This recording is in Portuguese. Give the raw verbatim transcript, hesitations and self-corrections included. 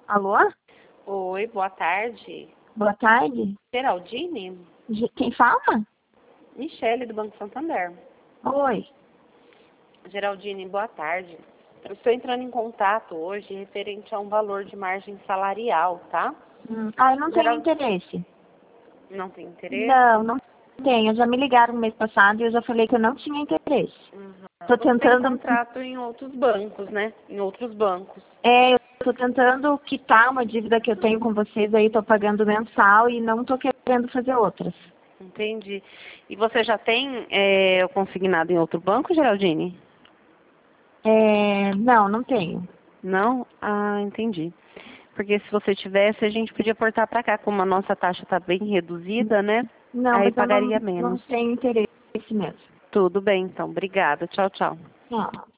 Alô? Oi, boa tarde. Boa tarde. Geraldine? Ge- Quem fala? Michele, do Banco Santander. Oi. Geraldine, boa tarde. Eu estou entrando em contato hoje referente a um valor de margem salarial, tá? Hum, Ah, eu não tenho Geral... interesse. Não tem interesse? Não, não tenho. Já me ligaram no mês passado e eu já falei que eu não tinha interesse. Uhum. Tô Você tem tentando... contrato em outros bancos, né? Em outros bancos. É, eu tô tentando quitar uma dívida que eu tenho com vocês aí, tô pagando mensal e não tô querendo fazer outras. Entendi. E você já tem é, o consignado em outro banco, Geraldine? É, não, não tenho. Não? Ah, entendi. Porque se você tivesse, a gente podia portar para cá, como a nossa taxa está bem reduzida, né? Não, Aí mas eu pagaria não, não menos. tenho interesse mesmo. Tudo bem, então. Obrigada. Tchau, tchau. Não.